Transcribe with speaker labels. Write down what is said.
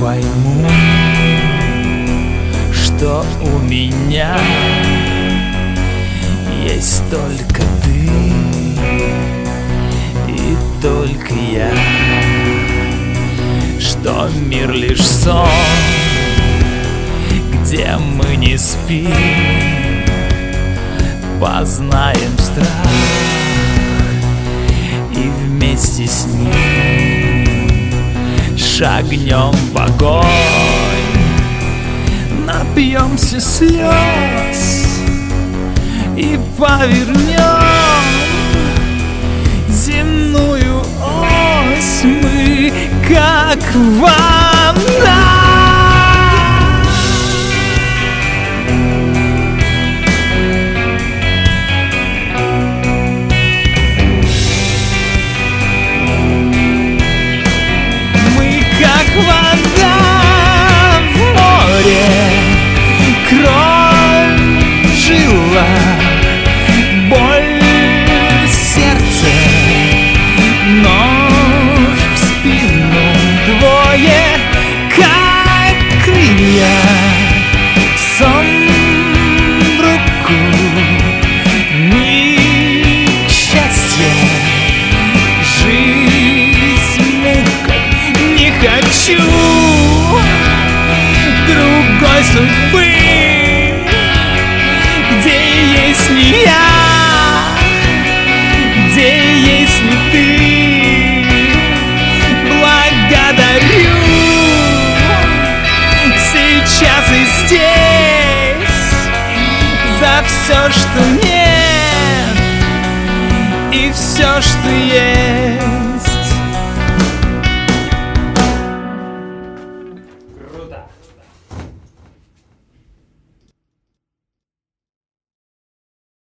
Speaker 1: пойму, что у меня есть только ты и только я, что мир лишь сон, где мы не спим, познаем страх и вместе с ним шагнем в огонь, напьемся слез и повернем земную ось мы, как волна. Вода в море, кровь в жилах, боль в сердце, нож в спину, двое, как крылья, сон в руку, миг счастья, хочу другой судьбы, где есть не я, где есть не ты. Благодарю сейчас и здесь за все, что нет, и все, что есть.